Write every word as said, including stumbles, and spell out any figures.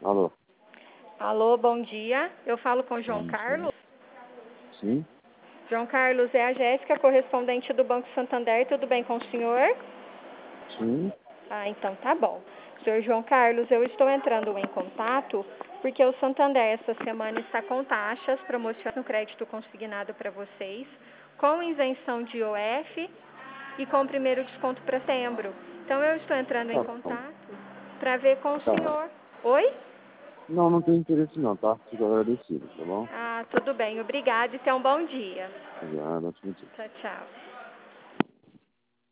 Alô? Alô, bom dia. Eu falo com o João Bom dia. Carlos. Sim? João Carlos, é a Jéssica, correspondente do Banco Santander. Tudo bem com o senhor? Sim? Ah, então tá bom. Senhor João Carlos, eu estou entrando em contato porque o Santander essa semana está com taxas, promocionando no crédito consignado para vocês, com isenção de I O F e com o primeiro desconto para setembro. Então eu estou entrando em Tá bom. contato para ver com o Tá. senhor. Oi? Não, não tem interesse não, tá? Fico agradecido, tá bom? Ah, tudo bem. Obrigada e tenha um bom dia. Obrigado, ótimo dia. Tchau, tchau.